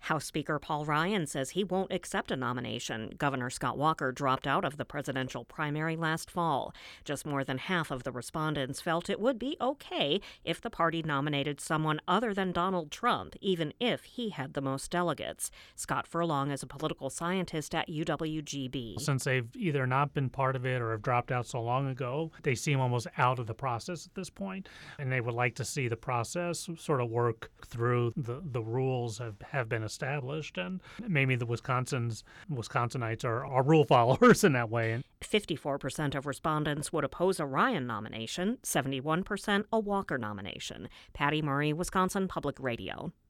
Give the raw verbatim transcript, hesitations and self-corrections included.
House Speaker Paul Ryan says he won't accept a nomination. Governor Scott Walker dropped out of the presidential primary last fall. Just more than half of the respondents felt it would be okay if the party nominated someone other than Donald Trump, even if he had the most delegates. Scott Furlong is a political scientist at U W G B. Since they've either not been part of it or have dropped out so long ago, they seem almost out of the process at this point, and they would like to see the process sort of work through the, the rules have, have been established, and maybe the Wisconsin's Wisconsinites are, are rule followers in that way. fifty-four percent of respondents would oppose a Ryan nomination, seventy-one percent a Walker nomination. Patty Murray, Wisconsin Public Radio.